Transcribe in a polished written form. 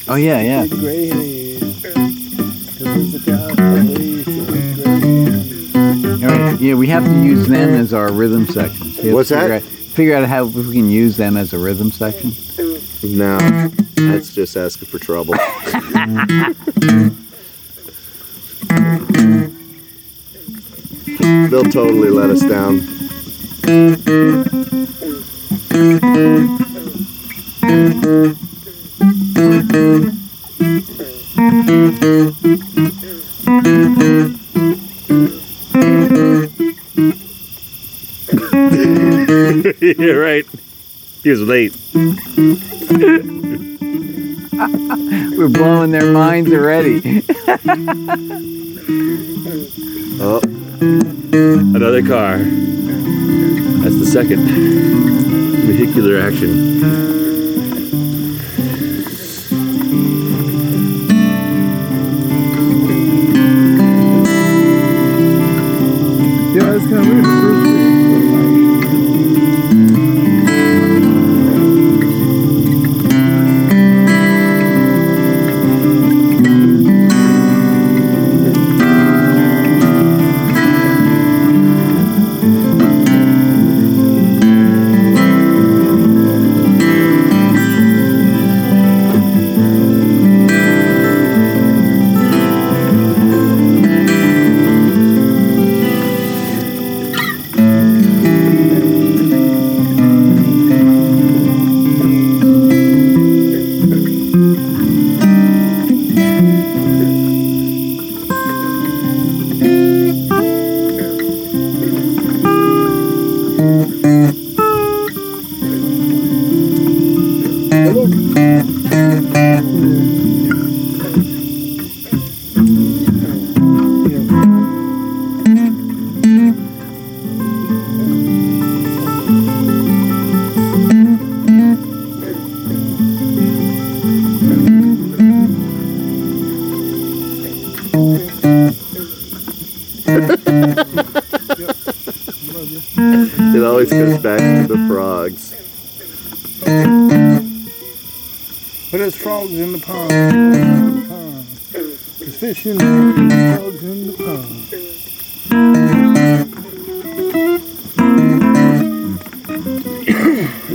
Oh yeah, yeah. Big gray head. There's a guy that lays a big gray head. All right. Yeah, we have to use them as our rhythm sections. We have What's to that? Figure out how if we can use them as a rhythm section. No, that's just asking for trouble. They'll totally let us down. You're right. He was late. We're blowing their minds already. Oh, Another car. That's the second vehicular action. Yeah, it's kind of weird. The first thing. it always goes back to the frogs. But there's frogs in the pond. There's fish in there. Frogs in the pond.